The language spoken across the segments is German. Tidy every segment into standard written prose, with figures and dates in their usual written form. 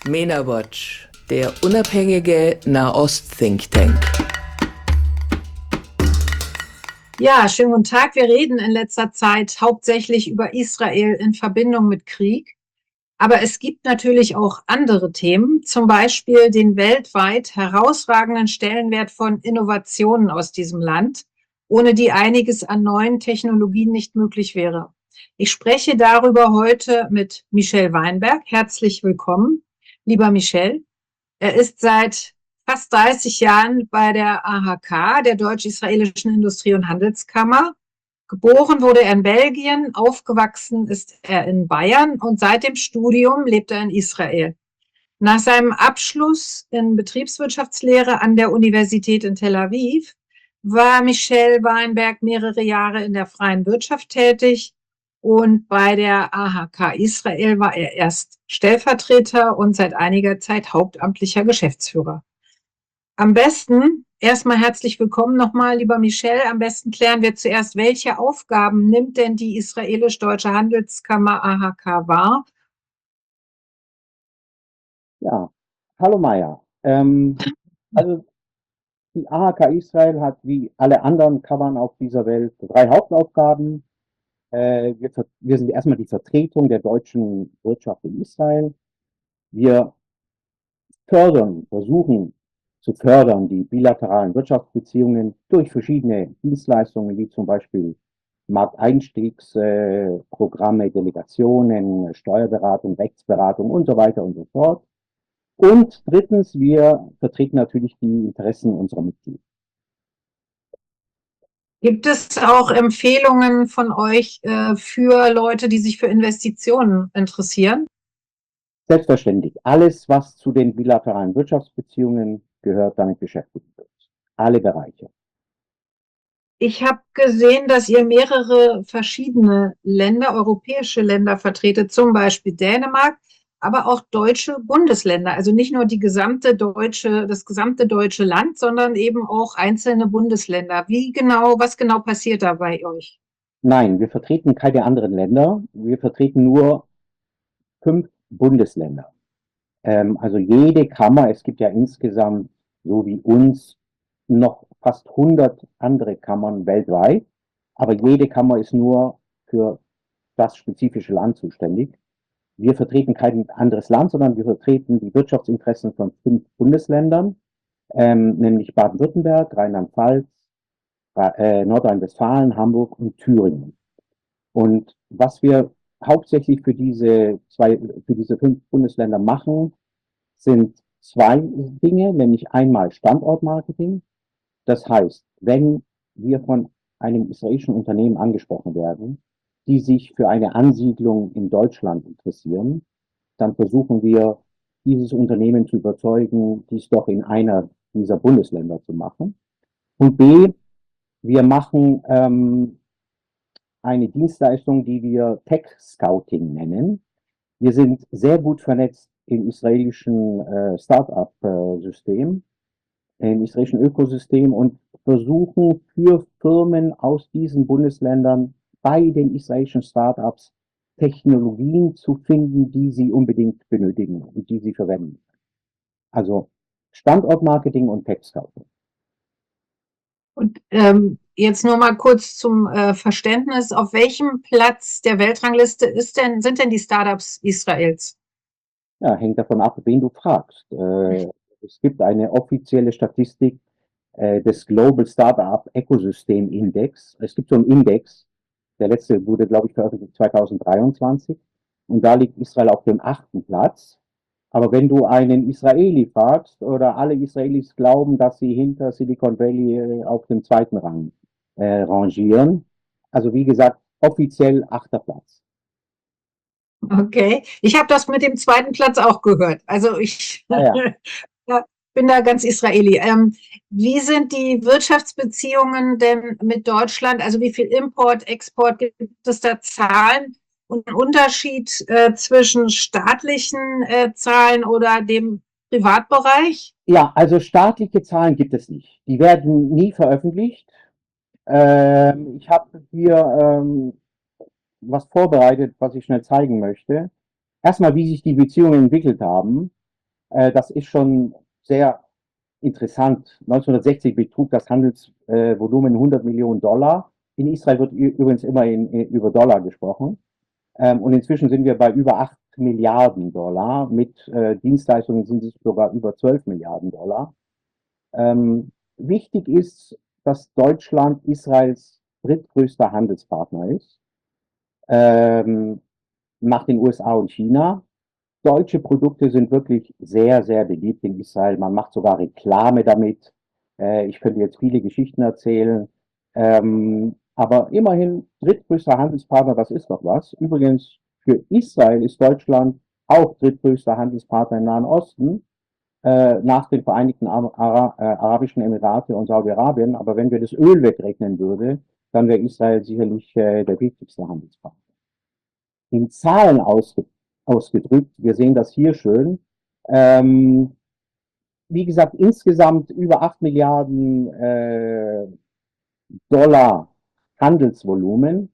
MENA Watch, der unabhängige Nahost-Think Tank. Ja, schönen guten Tag. Wir reden in letzter Zeit hauptsächlich über Israel in Verbindung mit Krieg. Aber es gibt natürlich auch andere Themen, zum Beispiel den weltweit herausragenden Stellenwert von Innovationen aus diesem Land, ohne die einiges an neuen Technologien nicht möglich wäre. Ich spreche darüber heute mit Michel Weinberg. Herzlich willkommen, lieber Michel. Er ist seit fast 30 Jahren bei der AHK, der Deutsch-Israelischen Industrie- und Handelskammer. Geboren wurde er in Belgien, aufgewachsen ist er in Bayern und seit dem Studium lebt er in Israel. Nach seinem Abschluss in Betriebswirtschaftslehre an der Universität in Tel Aviv war Michel Weinberg mehrere Jahre in der freien Wirtschaft tätig und bei der AHK Israel war er erst Stellvertreter und seit einiger Zeit hauptamtlicher Geschäftsführer. Am besten, erstmal herzlich willkommen nochmal, lieber Michel. Am besten klären wir zuerst, welche Aufgaben nimmt denn die Israelisch-Deutsche Handelskammer AHK wahr? Ja, hallo Maja. Also die AHK Israel hat wie alle anderen Kammern auf dieser Welt drei Hauptaufgaben. Wir sind erstmal die Vertretung der deutschen Wirtschaft in Israel. Wir versuchen zu fördern die bilateralen Wirtschaftsbeziehungen durch verschiedene Dienstleistungen, wie zum Beispiel Markteinstiegsprogramme, Delegationen, Steuerberatung, Rechtsberatung und so weiter und so fort. Und drittens, wir vertreten natürlich die Interessen unserer Mitglieder. Gibt es auch Empfehlungen von euch für Leute, die sich für Investitionen interessieren? Selbstverständlich, alles, was zu den bilateralen Wirtschaftsbeziehungen gehört, damit beschäftigen wir uns. Alle Bereiche. Ich habe gesehen, dass ihr mehrere verschiedene Länder, europäische Länder vertretet, zum Beispiel Dänemark, aber auch deutsche Bundesländer. Also nicht nur das gesamte deutsche Land, sondern eben auch einzelne Bundesländer. Was genau passiert da bei euch? Nein, wir vertreten keine anderen Länder. Wir vertreten nur 5 Bundesländer. Also jede Kammer, es gibt ja insgesamt, so wie uns, noch fast 100 andere Kammern weltweit, aber jede Kammer ist nur für das spezifische Land zuständig. Wir vertreten kein anderes Land, sondern wir vertreten die Wirtschaftsinteressen von 5 Bundesländern, nämlich Baden-Württemberg, Rheinland-Pfalz, Nordrhein-Westfalen, Hamburg und Thüringen. Und was wir hauptsächlich für für diese 5 Bundesländer machen, sind 2 Dinge, nämlich einmal Standortmarketing. Das heißt, wenn wir von einem israelischen Unternehmen angesprochen werden, die sich für eine Ansiedlung in Deutschland interessieren, dann versuchen wir, dieses Unternehmen zu überzeugen, dies doch in einer dieser Bundesländer zu machen. Und B, wir machen eine Dienstleistung, die wir Tech Scouting nennen. Wir sind sehr gut vernetzt im israelischen Start-up-System, im israelischen Ökosystem und versuchen für Firmen aus diesen Bundesländern bei den israelischen Start-ups Technologien zu finden, die sie unbedingt benötigen und die sie verwenden. Also Standortmarketing und Tech Scouting. Und jetzt nur mal kurz zum Verständnis, auf welchem Platz der Weltrangliste sind denn die Startups Israels? Ja, hängt davon ab, wen du fragst. Es gibt eine offizielle Statistik des Global Startup Ecosystem Index. Es gibt so einen Index, der letzte wurde, glaube ich, veröffentlicht 2023. Und da liegt Israel auf dem 8. Platz. Aber wenn du einen Israeli fragst, oder alle Israelis glauben, dass sie hinter Silicon Valley auf dem 2. Rang rangieren. Also wie gesagt, offiziell 8. Platz. Okay, ich habe das mit dem 2. Platz auch gehört. Also ich Ah, ja. ja, bin da ganz Israeli. Wie sind die Wirtschaftsbeziehungen denn mit Deutschland? Also wie viel Import, Export gibt es da Zahlen und einen Unterschied zwischen staatlichen Zahlen oder dem Privatbereich? Ja, also staatliche Zahlen gibt es nicht. Die werden nie veröffentlicht. Ich habe hier was vorbereitet, was ich schnell zeigen möchte. Erstmal, wie sich die Beziehungen entwickelt haben. Das ist schon sehr interessant. 1960 betrug das Handelsvolumen 100 Millionen Dollar. In Israel wird übrigens immer über Dollar gesprochen. Und inzwischen sind wir bei über 8 Milliarden Dollar. Mit Dienstleistungen sind es sogar über 12 Milliarden Dollar. Wichtig ist, dass Deutschland Israels drittgrößter Handelspartner ist, nach den USA und China. Deutsche Produkte sind wirklich sehr, sehr beliebt in Israel. Man macht sogar Reklame damit. Ich könnte jetzt viele Geschichten erzählen. Aber immerhin drittgrößter Handelspartner, das ist doch was. Übrigens, für Israel ist Deutschland auch drittgrößter Handelspartner im Nahen Osten, nach den Vereinigten Arabischen Emirate und Saudi-Arabien. Aber wenn wir das Öl wegrechnen würden, dann wäre Israel sicherlich der wichtigste Handelspartner. In Zahlen ausgedrückt, wir sehen das hier schön, wie gesagt, insgesamt über 8 Milliarden Dollar Handelsvolumen.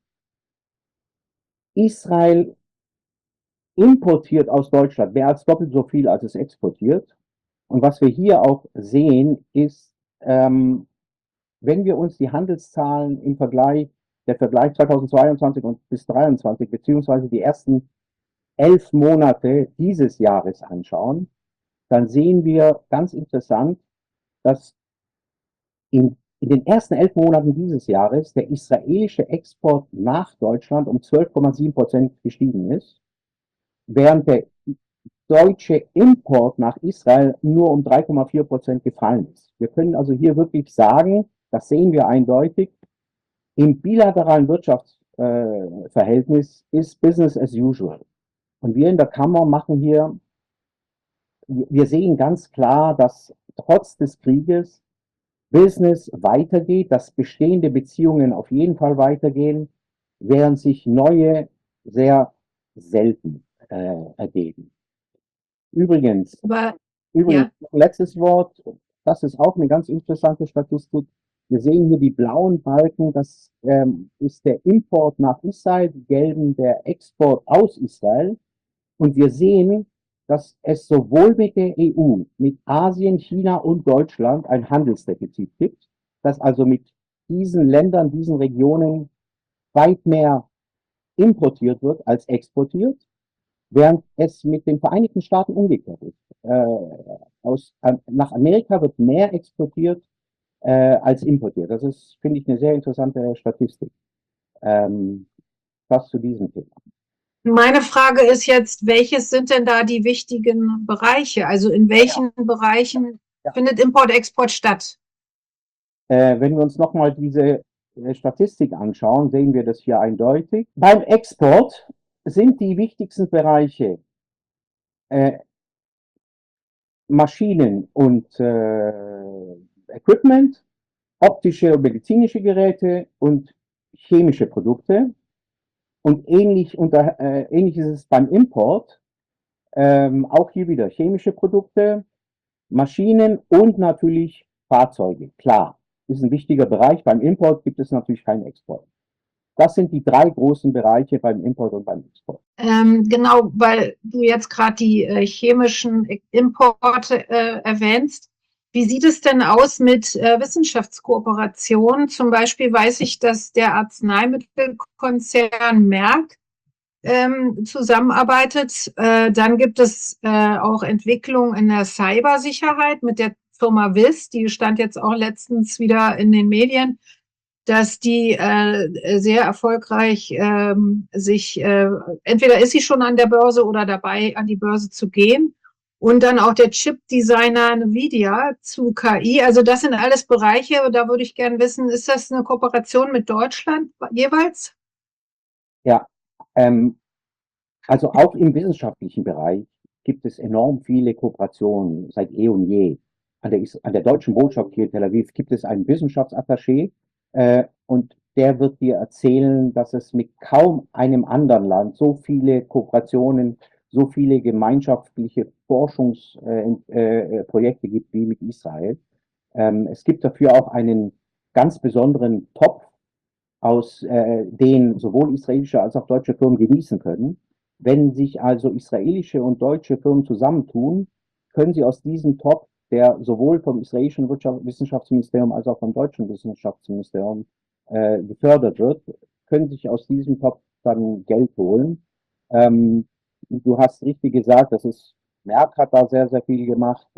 Israel importiert aus Deutschland mehr als doppelt so viel, als es exportiert. Und was wir hier auch sehen, ist, wenn wir uns die Handelszahlen der Vergleich 2022 und bis 2023, beziehungsweise die ersten 11 Monate dieses Jahres anschauen, dann sehen wir ganz interessant, dass in den ersten 11 Monaten dieses Jahres der israelische Export nach Deutschland um 12,7% gestiegen ist, während der deutsche Import nach Israel nur um 3,4% gefallen ist. Wir können also hier wirklich sagen, das sehen wir eindeutig, im bilateralen Wirtschaftsverhältnis ist Business as usual. Und wir in der Kammer machen hier, wir sehen ganz klar, dass trotz des Krieges Business weitergeht, dass bestehende Beziehungen auf jeden Fall weitergehen, während sich neue sehr selten ergeben. Übrigens, Aber Übrigens, letztes Wort, das ist auch eine ganz interessante Statistik. Wir sehen hier die blauen Balken, das ist der Import nach Israel, die gelben der Export aus Israel. Und wir sehen, dass es sowohl mit der EU, mit Asien, China und Deutschland ein Handelsdefizit gibt, dass also mit diesen Ländern, diesen Regionen weit mehr importiert wird als exportiert, während es mit den Vereinigten Staaten umgekehrt ist. Nach Amerika wird mehr exportiert als importiert. Das ist, finde ich, eine sehr interessante Statistik. Was zu diesem Thema. meine Frage ist jetzt, welches sind denn da die wichtigen Bereiche? Also in welchen Bereichen findet Import-Export statt? Wenn wir uns nochmal diese Statistik anschauen, sehen wir das hier eindeutig. Beim Export sind die wichtigsten Bereiche Maschinen und Equipment, optische und medizinische Geräte und chemische Produkte. Und ähnlich ist es beim Import. Auch hier wieder chemische Produkte, Maschinen und natürlich Fahrzeuge. Klar, ist ein wichtiger Bereich. Beim Import gibt es natürlich keinen Export. Das sind die 3 großen Bereiche beim Import und beim Export. Genau, weil du jetzt gerade die chemischen Importe erwähnst. Wie sieht es denn aus mit Wissenschaftskooperationen? Zum Beispiel weiß ich, dass der Arzneimittelkonzern Merck zusammenarbeitet. Dann gibt es auch Entwicklung in der Cybersicherheit mit der Firma WIS. Die stand jetzt auch letztens wieder in den Medien, dass die sehr erfolgreich sich, entweder ist sie schon an der Börse oder dabei, an die Börse zu gehen. Und dann auch der Chip-Designer Nvidia zu KI. Also das sind alles Bereiche, da würde ich gerne wissen, ist das eine Kooperation mit Deutschland jeweils? Ja, also auch im wissenschaftlichen Bereich gibt es enorm viele Kooperationen seit eh und je. An der deutschen Botschaft hier in Tel Aviv gibt es einen Wissenschaftsattaché und der wird dir erzählen, dass es mit kaum einem anderen Land so viele Kooperationen, so viele gemeinschaftliche Forschungsprojekte gibt wie mit Israel. Es gibt dafür auch einen ganz besonderen Topf, aus den sowohl israelische als auch deutsche Firmen genießen können. Wenn sich also israelische und deutsche Firmen zusammentun, können Sie aus diesem Topf, der sowohl vom israelischen Wissenschaftsministerium als auch vom deutschen Wissenschaftsministerium gefördert wird, können sich aus diesem Topf dann Geld holen. Du hast richtig gesagt, Merck hat da sehr, sehr viel gemacht.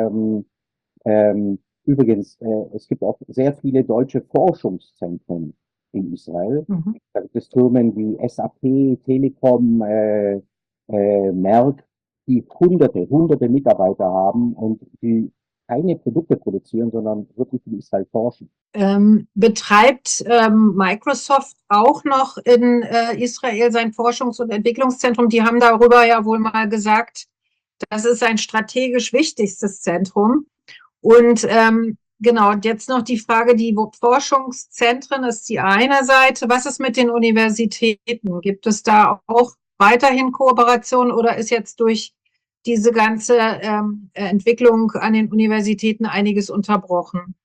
Übrigens, es gibt auch sehr viele deutsche Forschungszentren in Israel. Mhm. Da gibt es Firmen wie SAP, Telekom, Merck, die hunderte Mitarbeiter haben und die keine Produkte produzieren, sondern wirklich in Israel forschen. Betreibt Microsoft auch noch in Israel sein Forschungs- und Entwicklungszentrum? Die haben darüber ja wohl mal gesagt, das ist ein strategisch wichtigstes Zentrum. Und genau, und jetzt noch die Frage, die Forschungszentren ist die eine Seite. Was ist mit den Universitäten? Gibt es da auch weiterhin Kooperation oder ist jetzt durch diese ganze Entwicklung an den Universitäten einiges unterbrochen?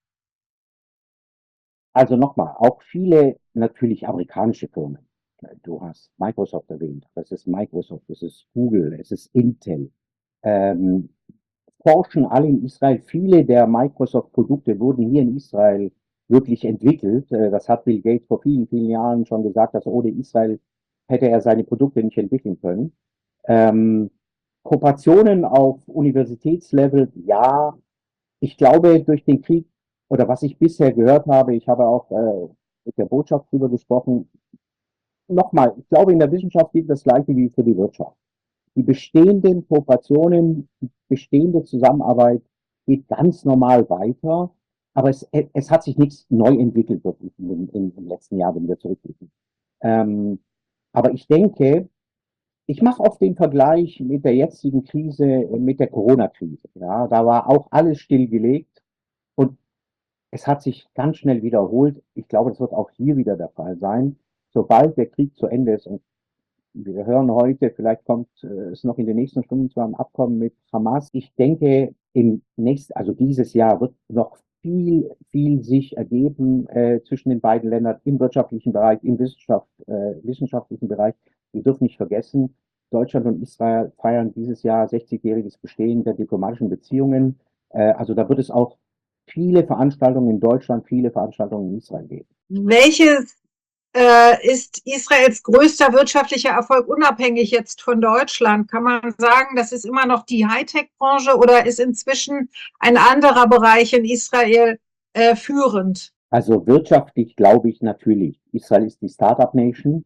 Also nochmal, auch viele natürlich amerikanische Firmen. Du hast Microsoft erwähnt, das ist Microsoft, das ist Google, es ist Intel. Ähm, Forschen alle in Israel. Viele der Microsoft-Produkte wurden hier in Israel wirklich entwickelt. Das hat Bill Gates vor vielen Jahren schon gesagt, dass ohne Israel hätte er seine Produkte nicht entwickeln können. Ähm, Kooperationen auf Universitätslevel, ja. Ich glaube, durch den Krieg oder was ich bisher gehört habe, ich habe auch mit der Botschaft darüber gesprochen. Nochmal, ich glaube, in der Wissenschaft gilt das Gleiche wie für die Wirtschaft. Die bestehenden Kooperationen, die bestehende Zusammenarbeit geht ganz normal weiter, aber es hat sich nichts neu entwickelt wirklich im letzten Jahr, wenn wir zurückblicken. Ähm, aber ich denke, ich mache oft den Vergleich mit der jetzigen Krise, mit der Corona-Krise. Ja, da war auch alles stillgelegt und es hat sich ganz schnell wiederholt. Ich glaube, das wird auch hier wieder der Fall sein. Sobald der Krieg zu Ende ist, und wir hören heute, vielleicht kommt es noch in den nächsten Stunden zu einem Abkommen mit Hamas. Ich denke, also dieses Jahr wird noch viel sich ergeben zwischen den beiden Ländern im wirtschaftlichen Bereich, im wissenschaftlichen Bereich. Wir dürfen nicht vergessen, Deutschland und Israel feiern dieses Jahr 60-jähriges Bestehen der diplomatischen Beziehungen. Also da wird es auch viele Veranstaltungen in Deutschland, viele Veranstaltungen in Israel geben. Welches ist Israels größter wirtschaftlicher Erfolg unabhängig jetzt von Deutschland? Kann man sagen, das ist immer noch die Hightech-Branche oder ist inzwischen ein anderer Bereich in Israel führend? Also wirtschaftlich glaube ich natürlich, Israel ist die Startup Nation,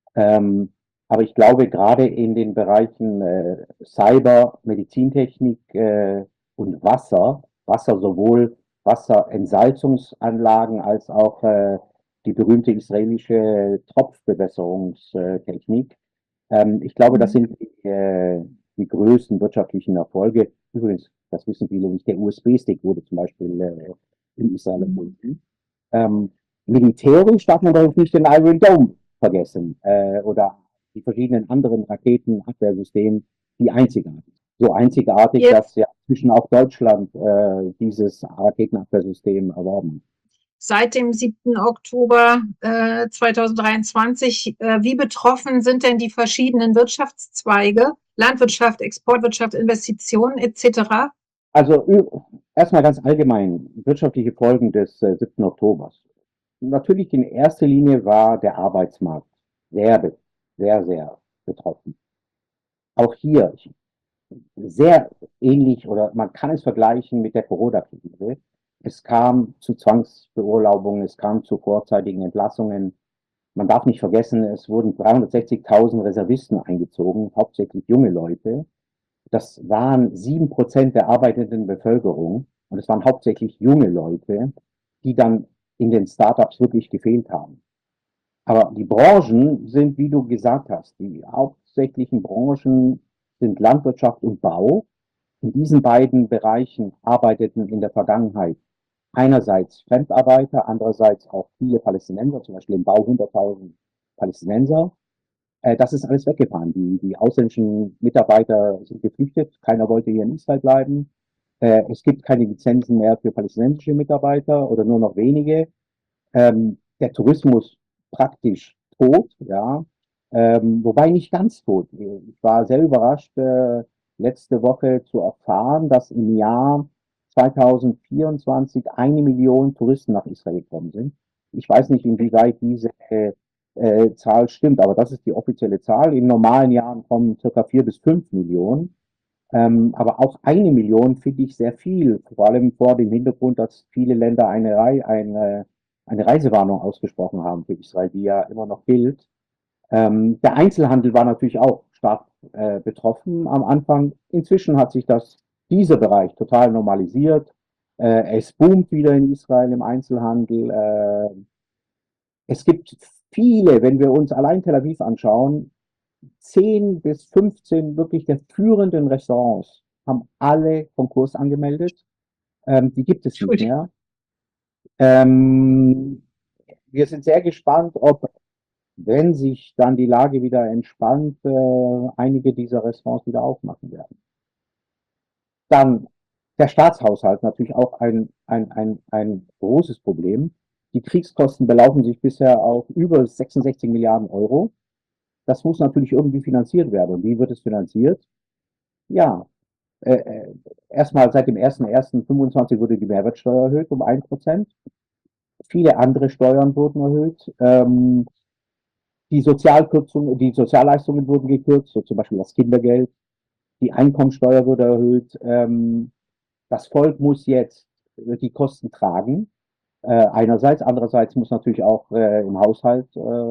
aber ich glaube gerade in den Bereichen Cyber, Medizintechnik und Wasser sowohl Wasserentsalzungsanlagen als auch die berühmte israelische Tropfbewässerungstechnik. Ich glaube, das sind die größten wirtschaftlichen Erfolge. Übrigens, das wissen viele nicht, der USB-Stick wurde zum Beispiel in Israel erfunden. Militärisch darf man doch nicht den Iron Dome vergessen oder die verschiedenen anderen Raketenabwehrsysteme, die einzigartig. So einzigartig, dass ja zwischen auch Deutschland dieses Raketenabwehrsystem erworben. Seit dem 7. Oktober 2023, wie betroffen sind denn die verschiedenen Wirtschaftszweige, Landwirtschaft, Exportwirtschaft, Investitionen etc.? Also erstmal ganz allgemein wirtschaftliche Folgen des 7. Oktobers. Natürlich in erster Linie war der Arbeitsmarkt sehr betroffen. Auch hier sehr ähnlich oder man kann es vergleichen mit der Corona-Krise. Es kam zu Zwangsbeurlaubungen, es kam zu vorzeitigen Entlassungen. Man darf nicht vergessen, es wurden 360.000 Reservisten eingezogen, hauptsächlich junge Leute. Das waren 7% der arbeitenden Bevölkerung und es waren hauptsächlich junge Leute, die dann in den Startups wirklich gefehlt haben. Aber die Branchen sind, wie du gesagt hast, die hauptsächlichen Branchen sind Landwirtschaft und Bau. In diesen beiden Bereichen arbeiteten in der Vergangenheit einerseits Fremdarbeiter, andererseits auch viele Palästinenser, zum Beispiel im Bau 100.000 Palästinenser. Das ist alles weggefahren. Die ausländischen Mitarbeiter sind geflüchtet. Keiner wollte hier in Israel bleiben. Es gibt keine Lizenzen mehr für palästinensische Mitarbeiter oder nur noch wenige. Der Tourismus praktisch tot, ja. Wobei nicht ganz tot. Ich war sehr überrascht. letzte Woche zu erfahren, dass im Jahr 2024 1 Million Touristen nach Israel gekommen sind. Ich weiß nicht, inwieweit diese Zahl stimmt, aber das ist die offizielle Zahl. In normalen Jahren kommen circa 4 bis 5 Millionen. Aber auch 1 Million finde ich sehr viel, vor allem vor dem Hintergrund, dass viele Länder eine Reisewarnung ausgesprochen haben für Israel, die ja immer noch gilt. Der Einzelhandel war natürlich auch stark betroffen am Anfang. Inzwischen hat sich dieser Bereich total normalisiert. Es boomt wieder in Israel im Einzelhandel. Es gibt viele, wenn wir uns allein Tel Aviv anschauen, 10 bis 15 wirklich der führenden Restaurants haben alle Konkurs angemeldet. Die gibt es nicht mehr. Wir sind sehr gespannt, ob, wenn sich dann die Lage wieder entspannt, einige dieser Restaurants wieder aufmachen werden. Dann der Staatshaushalt natürlich auch ein großes Problem. Die Kriegskosten belaufen sich bisher auf über 66 Milliarden Euro. Das muss natürlich irgendwie finanziert werden. Und wie wird es finanziert? Ja, erstmal seit dem 01.01.25 wurde die Mehrwertsteuer erhöht um 1%. Viele andere Steuern wurden erhöht. Die Sozialleistungen wurden gekürzt, so zum Beispiel das Kindergeld. Die Einkommensteuer wurde erhöht. Das Volk muss jetzt die Kosten tragen. Einerseits, andererseits muss natürlich auch im Haushalt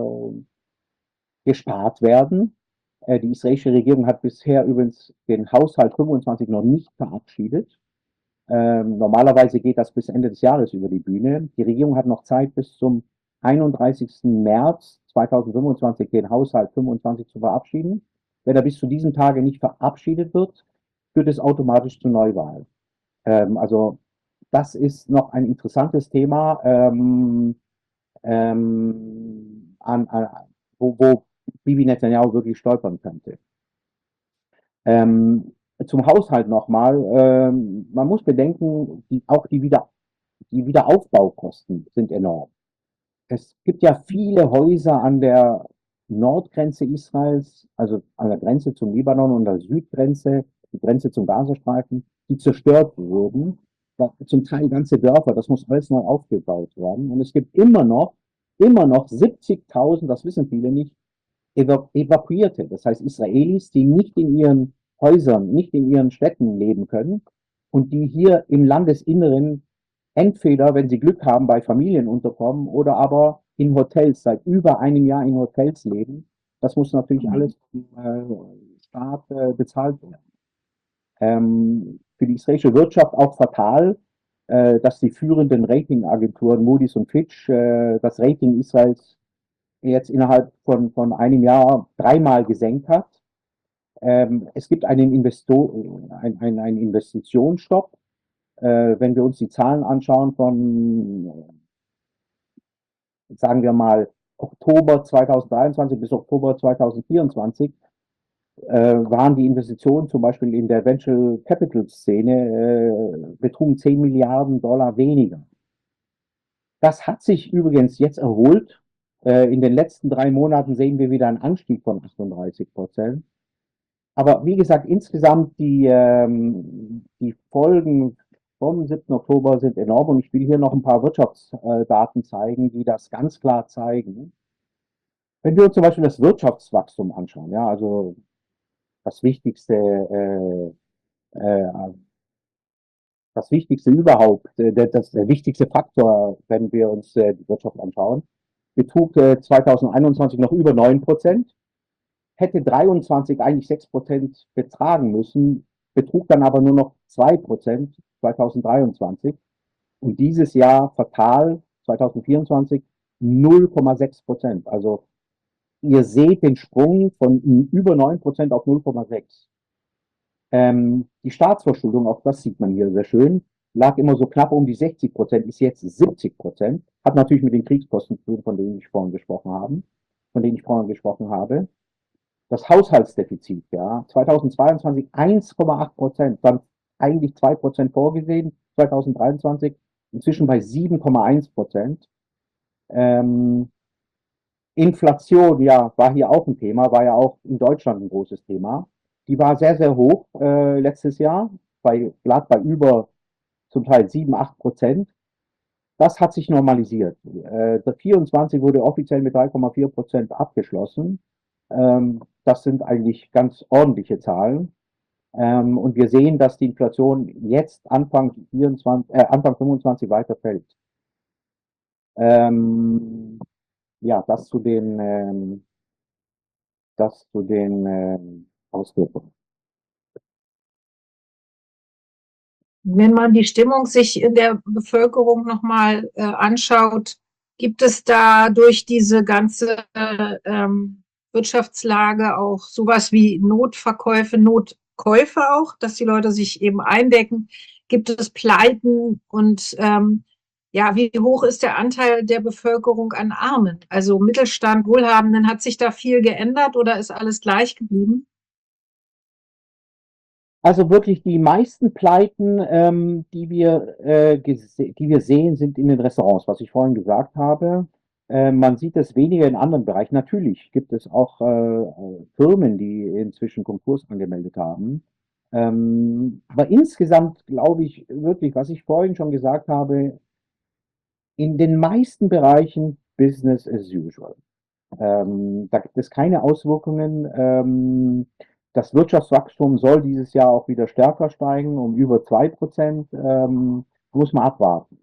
gespart werden. Die israelische Regierung hat bisher übrigens den Haushalt 25 noch nicht verabschiedet. Normalerweise geht das bis Ende des Jahres über die Bühne. Die Regierung hat noch Zeit bis zum 31. März 2025 den Haushalt 25 zu verabschieden. Wenn er bis zu diesem Tage nicht verabschiedet wird, führt es automatisch zur Neuwahl. Also das ist noch ein interessantes Thema, wo Bibi Netanyahu wirklich stolpern könnte. Zum Haushalt nochmal. Man muss bedenken, auch die Wiederaufbaukosten sind enorm. Es gibt ja viele Häuser an der Nordgrenze Israels, also an der Grenze zum Libanon und der Südgrenze, die Grenze zum Gazastreifen, die zerstört wurden. Zum Teil ganze Dörfer, das muss alles neu aufgebaut werden. Und es gibt immer noch 70.000, das wissen viele nicht, Evakuierte. Das heißt Israelis, die nicht in ihren Häusern, nicht in ihren Städten leben können und die hier im Landesinneren entweder, wenn sie Glück haben, bei Familien unterkommen oder aber in Hotels, seit über einem Jahr in Hotels leben. Das muss natürlich alles vom Staat bezahlt werden. Für die israelische Wirtschaft auch fatal, dass die führenden Ratingagenturen Moody's und Fitch das Rating Israels jetzt innerhalb von einem Jahr 3-mal gesenkt hat. Es gibt einen Investitionsstopp. Wenn wir uns die Zahlen anschauen von, sagen wir mal, Oktober 2023 bis Oktober 2024, waren die Investitionen zum Beispiel in der Venture Capital Szene, betrugen 10 Milliarden Dollar weniger. Das hat sich übrigens jetzt erholt. In den letzten 3 Monaten sehen wir wieder einen Anstieg von 38%. Aber wie gesagt, insgesamt die Folgen vom 7. Oktober sind enorm und ich will hier noch ein paar Wirtschaftsdaten zeigen, die das ganz klar zeigen. Wenn wir uns zum Beispiel das Wirtschaftswachstum anschauen, ja, also das Wichtigste überhaupt, der wichtigste Faktor, wenn wir uns die Wirtschaft anschauen, betrug 2021 noch über 9%, hätte 23 eigentlich 6% betragen müssen, betrug dann aber nur noch 2% 2023 und dieses Jahr fatal 2024 0,6%. Also ihr seht den Sprung von über 9% auf 0,6%. Die Staatsverschuldung, auch das sieht man hier sehr schön, lag immer so knapp um die 60%, ist jetzt 70%. Hat natürlich mit den Kriegskosten zu tun, von denen ich vorhin gesprochen habe. Das Haushaltsdefizit, ja, 2022 1,8%, dann eigentlich 2% vorgesehen, 2023 inzwischen bei 7,1%. Inflation, ja, war hier auch ein Thema, war ja auch in Deutschland ein großes Thema. Die war sehr, sehr hoch letztes Jahr, lag bei über zum Teil 7, 8%. Das hat sich normalisiert. Der 24 wurde offiziell mit 3,4% abgeschlossen. Das sind eigentlich ganz ordentliche Zahlen. Und wir sehen, dass die Inflation jetzt Anfang 25 weiter fällt. Ja, das zu den Auswirkungen. Wenn man die Stimmung sich in der Bevölkerung nochmal anschaut, gibt es da durch diese ganze Wirtschaftslage auch sowas wie Notverkäufe, Notkäufe auch, dass die Leute sich eben eindecken? Gibt es Pleiten und ja, wie hoch ist der Anteil der Bevölkerung an Armen? Also Mittelstand, Wohlhabenden, hat sich da viel geändert oder ist alles gleich geblieben? Also wirklich die meisten Pleiten, die wir sehen, sind in den Restaurants, was ich vorhin gesagt habe. Man sieht es weniger in anderen Bereichen. Natürlich gibt es auch Firmen, die inzwischen Konkurs angemeldet haben. Aber insgesamt glaube ich wirklich, was ich vorhin schon gesagt habe, in den meisten Bereichen Business as usual. Da gibt es keine Auswirkungen. Das Wirtschaftswachstum soll dieses Jahr auch wieder stärker steigen, um über 2%. Muss man abwarten.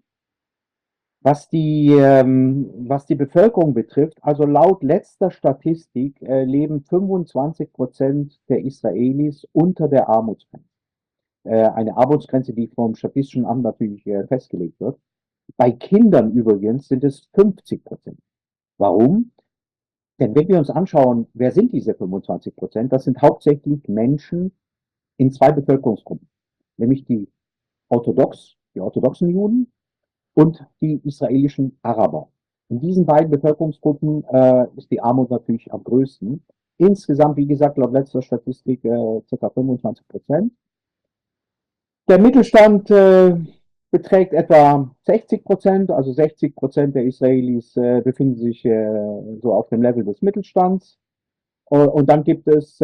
Was die Bevölkerung betrifft, also laut letzter Statistik leben 25% der Israelis unter der Armutsgrenze. Eine Armutsgrenze, die vom Statistischen Amt natürlich festgelegt wird. Bei Kindern übrigens sind es 50%. Warum? Denn wenn wir uns anschauen, wer sind diese 25%? Das sind hauptsächlich Menschen in zwei Bevölkerungsgruppen, nämlich die orthodoxen Juden und die israelischen Araber. In diesen beiden Bevölkerungsgruppen ist die Armut natürlich am größten. Insgesamt, wie gesagt, laut letzter Statistik ca. 25%. Der Mittelstand beträgt etwa 60%, also 60% der Israelis befinden sich so auf dem Level des Mittelstands. Und dann gibt es,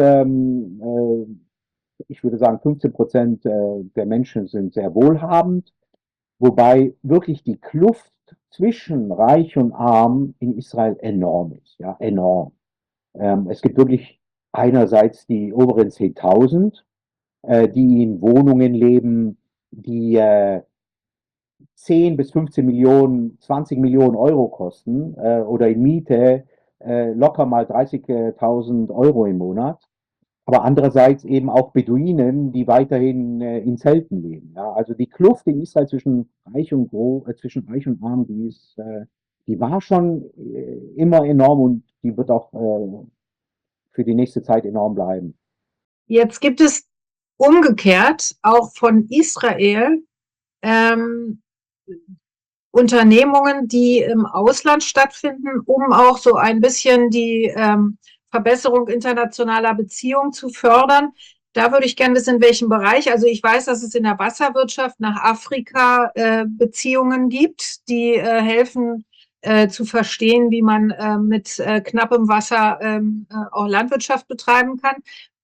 ich würde sagen, 15% der Menschen sind sehr wohlhabend, wobei wirklich die Kluft zwischen Reich und Arm in Israel enorm ist, ja, enorm. Es gibt wirklich einerseits die oberen 10.000, die in Wohnungen leben, die 10 bis 15 Millionen, 20 Millionen Euro kosten oder in Miete locker mal 30.000 Euro im Monat. Aber andererseits eben auch Beduinen, die weiterhin in Zelten leben. Ja? Also die Kluft in Israel zwischen Reich und Arm, die war schon immer enorm und die wird auch für die nächste Zeit enorm bleiben. Jetzt gibt es umgekehrt auch von Israel ähm, Unternehmungen, die im Ausland stattfinden, um auch so ein bisschen die Verbesserung internationaler Beziehungen zu fördern. Da würde ich gerne wissen, in welchem Bereich. Also ich weiß, dass es in der Wasserwirtschaft nach Afrika Beziehungen gibt, die helfen zu verstehen, wie man mit knappem Wasser auch Landwirtschaft betreiben kann.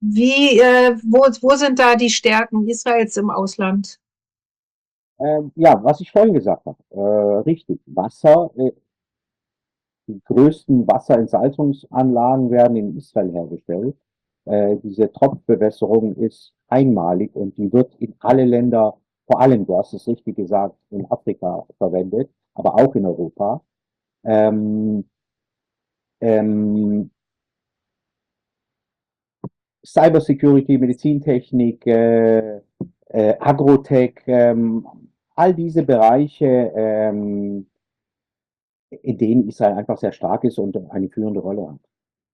Wo sind da die Stärken Israels im Ausland? Ja, was ich vorhin gesagt habe, richtig. Die größten Wasserentsalzungsanlagen werden in Israel hergestellt. Diese Tropfbewässerung ist einmalig und die wird in alle Länder, vor allem, du hast es richtig gesagt, in Afrika verwendet, aber auch in Europa. Ähm, ähm, Cybersecurity, Medizintechnik, Agrotech, all diese Bereiche, in denen Israel einfach sehr stark ist und eine führende Rolle hat.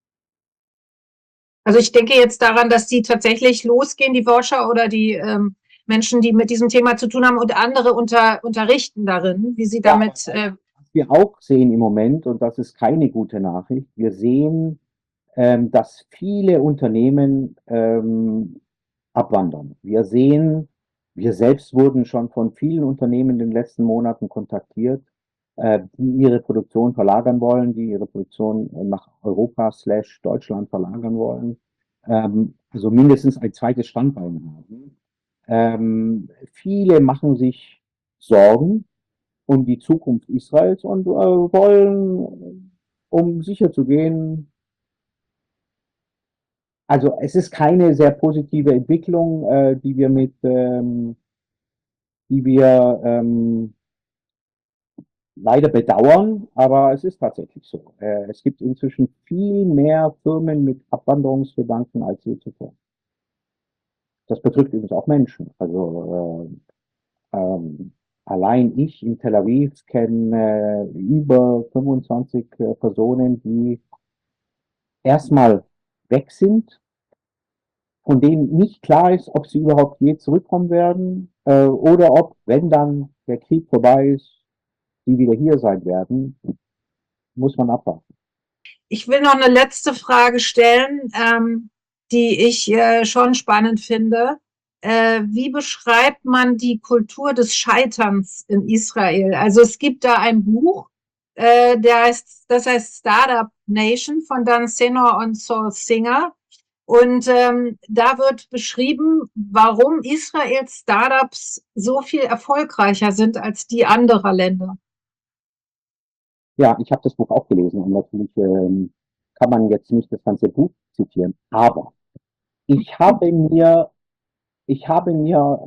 Also ich denke jetzt daran, dass die tatsächlich losgehen, die Forscher oder die Menschen, die mit diesem Thema zu tun haben und andere unterrichten darin, wie sie Ja, damit. was wir auch sehen im Moment, und das ist keine gute Nachricht, wir sehen, dass viele Unternehmen abwandern. Wir selbst wurden schon von vielen Unternehmen in den letzten Monaten kontaktiert, die ihre Produktion verlagern wollen, die ihre Produktion nach Europa/Deutschland verlagern wollen. also mindestens ein zweites Standbein haben. Viele machen sich Sorgen um die Zukunft Israels und wollen, um sicher zu gehen, also es ist keine sehr positive Entwicklung, die wir leider bedauern, aber es ist tatsächlich so. Es gibt inzwischen viel mehr Firmen mit Abwanderungsgedanken als je zuvor. Das betrifft übrigens auch Menschen. Also allein ich in Tel Aviv kenne über 25 Personen, die erstmal weg sind, von denen nicht klar ist, ob sie überhaupt je zurückkommen werden oder ob, wenn dann der Krieg vorbei ist, sie wieder hier sein werden, muss man abwarten. Ich will noch eine letzte Frage stellen, die ich schon spannend finde. Wie beschreibt man die Kultur des Scheiterns in Israel? Also es gibt da ein Buch, das heißt Startup Nation von Dan Senor und Saul Singer. Und da wird beschrieben, warum Israels Startups so viel erfolgreicher sind als die anderer Länder. Ja, ich habe das Buch auch gelesen und natürlich kann man jetzt nicht das ganze Buch zitieren, aber ich habe mir, ich habe mir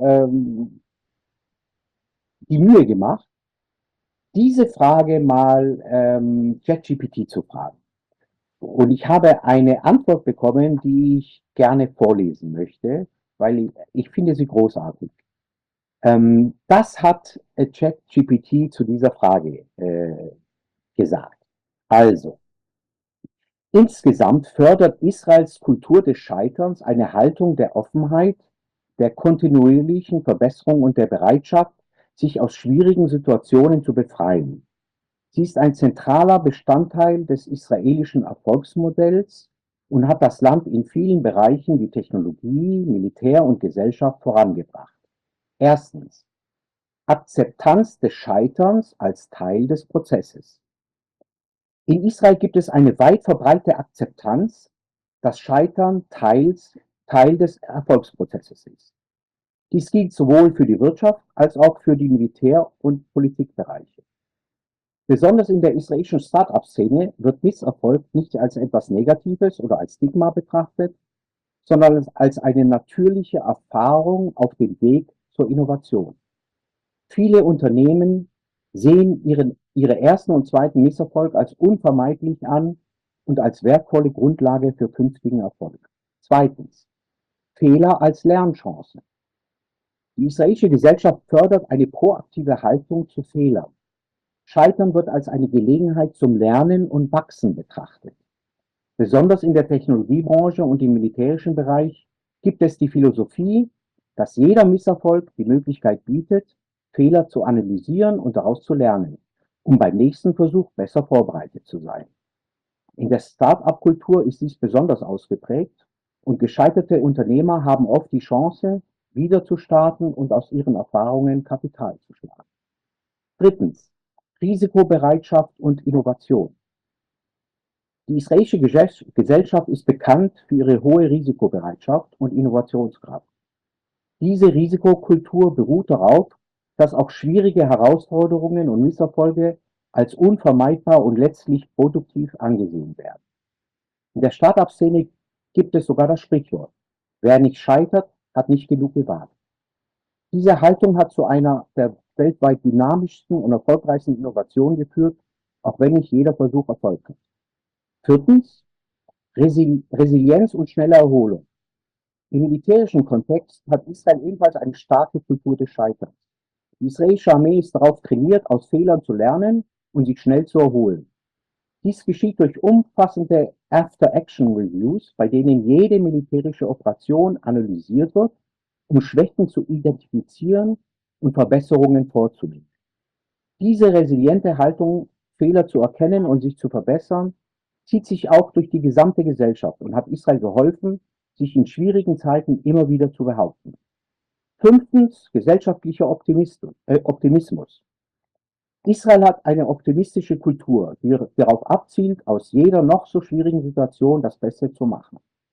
die Mühe gemacht, diese Frage mal ChatGPT zu fragen. Und ich habe eine Antwort bekommen, die ich gerne vorlesen möchte, weil ich finde sie großartig. Das hat ChatGPT zu dieser Frage gesagt. Also, insgesamt fördert Israels Kultur des Scheiterns eine Haltung der Offenheit, der kontinuierlichen Verbesserung und der Bereitschaft, sich aus schwierigen Situationen zu befreien. Sie ist ein zentraler Bestandteil des israelischen Erfolgsmodells und hat das Land in vielen Bereichen wie Technologie, Militär und Gesellschaft vorangebracht. Erstens. Akzeptanz des Scheiterns als Teil des Prozesses. In Israel gibt es eine weit verbreitete Akzeptanz, dass Scheitern Teil des Erfolgsprozesses ist. Dies gilt sowohl für die Wirtschaft als auch für die Militär- und Politikbereiche. Besonders in der israelischen Start-up-Szene wird Misserfolg nicht als etwas Negatives oder als Stigma betrachtet, sondern als eine natürliche Erfahrung auf dem Weg zur Innovation. Viele Unternehmen sehen ihre ersten und zweiten Misserfolg als unvermeidlich an und als wertvolle Grundlage für künftigen Erfolg. Zweitens, Fehler als Lernchance. Die israelische Gesellschaft fördert eine proaktive Haltung zu Fehlern. Scheitern wird als eine Gelegenheit zum Lernen und Wachsen betrachtet. Besonders in der Technologiebranche und im militärischen Bereich gibt es die Philosophie, dass jeder Misserfolg die Möglichkeit bietet, Fehler zu analysieren und daraus zu lernen, um beim nächsten Versuch besser vorbereitet zu sein. In der Start-up-Kultur ist dies besonders ausgeprägt und gescheiterte Unternehmer haben oft die Chance, wieder zu starten und aus ihren Erfahrungen Kapital zu schlagen. Drittens, Risikobereitschaft und Innovation. Die israelische Gesellschaft ist bekannt für ihre hohe Risikobereitschaft und Innovationskraft. Diese Risikokultur beruht darauf, dass auch schwierige Herausforderungen und Misserfolge als unvermeidbar und letztlich produktiv angesehen werden. In der Start-up-Szene gibt es sogar das Sprichwort: Wer nicht scheitert, hat nicht genug gewagt. Diese Haltung hat zu einer der weltweit dynamischsten und erfolgreichsten Innovationen geführt, auch wenn nicht jeder Versuch erfolgt hat. Viertens, Resilienz und schnelle Erholung. Im militärischen Kontext hat Israel ebenfalls eine starke Kultur des Scheiterns. Die israelische Armee ist darauf trainiert, aus Fehlern zu lernen und sich schnell zu erholen. Dies geschieht durch umfassende After-Action-Reviews, bei denen jede militärische Operation analysiert wird, um Schwächen zu identifizieren und Verbesserungen vorzunehmen. Diese resiliente Haltung, Fehler zu erkennen und sich zu verbessern, zieht sich auch durch die gesamte Gesellschaft und hat Israel geholfen, sich in schwierigen Zeiten immer wieder zu behaupten. Fünftens, gesellschaftlicher Optimismus. Israel hat eine optimistische Kultur, die darauf abzielt, aus jeder noch so schwierigen Situation das Beste zu machen.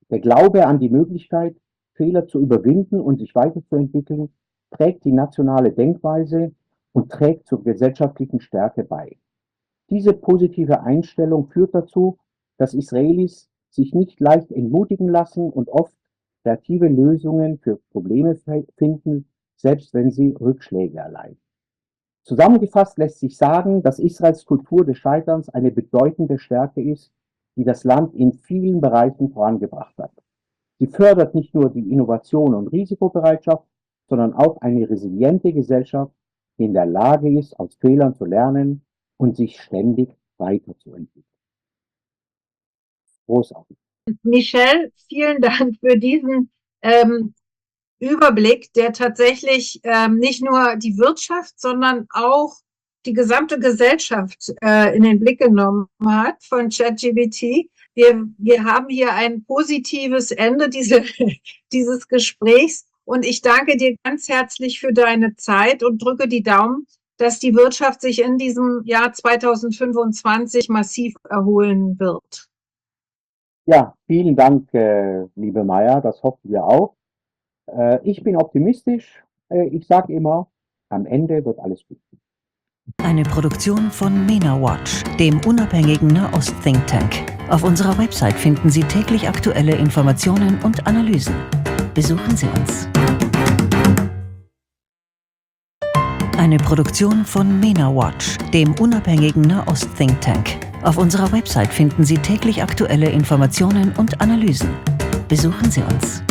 Der Glaube an die Möglichkeit, Fehler zu überwinden und sich weiterzuentwickeln, prägt die nationale Denkweise und trägt zur gesellschaftlichen Stärke bei. Diese positive Einstellung führt dazu, dass Israelis sich nicht leicht entmutigen lassen und oft kreative Lösungen für Probleme finden, selbst wenn sie Rückschläge erleiden. Zusammengefasst lässt sich sagen, dass Israels Kultur des Scheiterns eine bedeutende Stärke ist, die das Land in vielen Bereichen vorangebracht hat. Sie fördert nicht nur die Innovation und Risikobereitschaft, sondern auch eine resiliente Gesellschaft, die in der Lage ist, aus Fehlern zu lernen und sich ständig weiterzuentwickeln. Großartig. Michel, vielen Dank für diesen Überblick, der tatsächlich nicht nur die Wirtschaft, sondern auch die gesamte Gesellschaft in den Blick genommen hat von ChatGPT. Wir haben hier ein positives Ende dieses Gesprächs und ich danke dir ganz herzlich für deine Zeit und drücke die Daumen, dass die Wirtschaft sich in diesem Jahr 2025 massiv erholen wird. Ja, vielen Dank, liebe Maya, das hoffen wir auch. Ich bin optimistisch. Ich sage immer, am Ende wird alles gut. Eine Produktion von MENA Watch, dem unabhängigen Nahost-Think Tank. Auf unserer Website finden Sie täglich aktuelle Informationen und Analysen. Besuchen Sie uns. Eine Produktion von MENA Watch, dem unabhängigen Nahost-Think Tank. Auf unserer Website finden Sie täglich aktuelle Informationen und Analysen. Besuchen Sie uns.